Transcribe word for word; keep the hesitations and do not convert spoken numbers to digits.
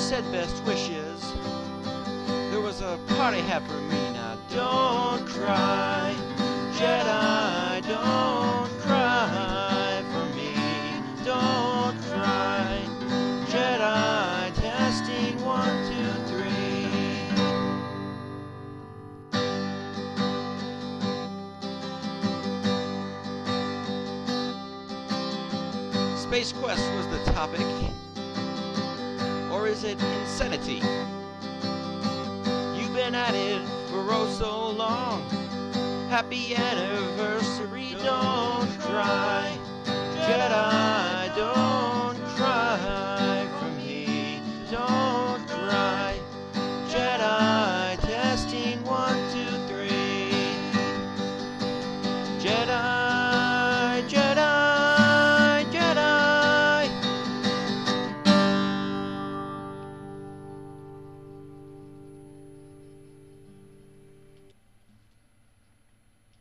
said best wishes. There was a party hat for me. Now don't cry, Jedi, don't cry for me. Don't cry, Jedi. Testing one, two, three. Space Quest was the topic. Or is it insanity? You've been at it for oh so long. Happy anniversary, don't cry.